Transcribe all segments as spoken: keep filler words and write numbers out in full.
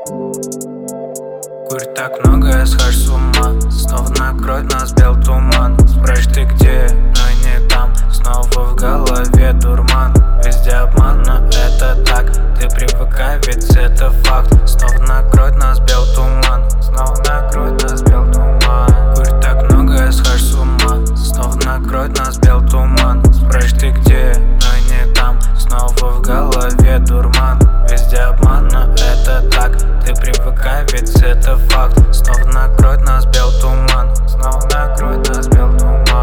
Курь так много, я схожу с ума. Снова накроет нас бел туман. Спрашь ты где, но не там. Снова в голове дурман. Везде обман, но это так. Ты привыкай, ведь это факт. Снова накроет нас бел туман. Снова накроет нас бел туман. Курь так много, я схожу с ума. Снова накроет нас бел туман. Спрашь ты где, но не там. Снова в голове дурман. Везде обман, но это так. Ты привыкай, ведь это факт. Снова накроет нас бел туман. Снова накроет нас бел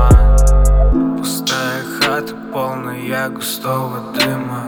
туман. Пустая хата, полная густого дыма.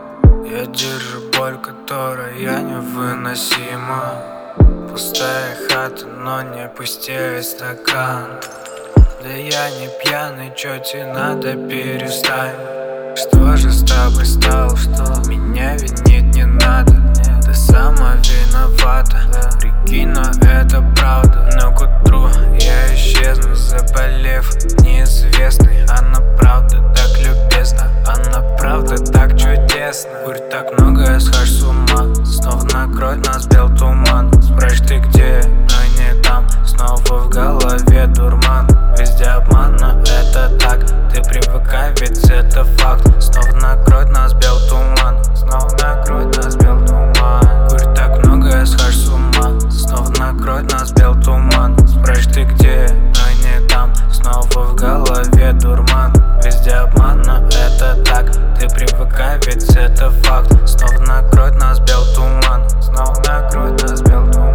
Я держу боль, которая невыносима. Пустая хата, но не пустее стакан. Да я не пьяный, чё тебе надо, перестань. Что же с тобой стало, что меня винить не надо? Ты сама виновата, прикинь, но это правда. Но к утру я исчезну, заболев неизвестной. Она правда так любезна, она правда так чудесна. Курь так много, я схожу с ума. Снова накроет нас бел туман. Спрашь ты где, но не там. Снова в голове дурман. Везде обман, но это так. Ты привыкай, ведь это факт. Снова накроет нас бел туман. Снова накроет нас бел туман. Курь так много, я схожу с ума. Снова накроет нас бел туман. Спрашь ты где, но не там. Снова в голове дурман. Везде обман, но это так. Ты привыкай, ведь это факт. Снова накроет нас бел туман. Снова накроет нас бел туман.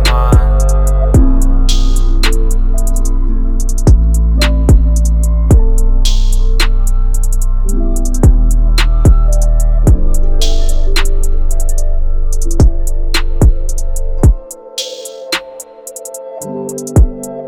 We'll be right back.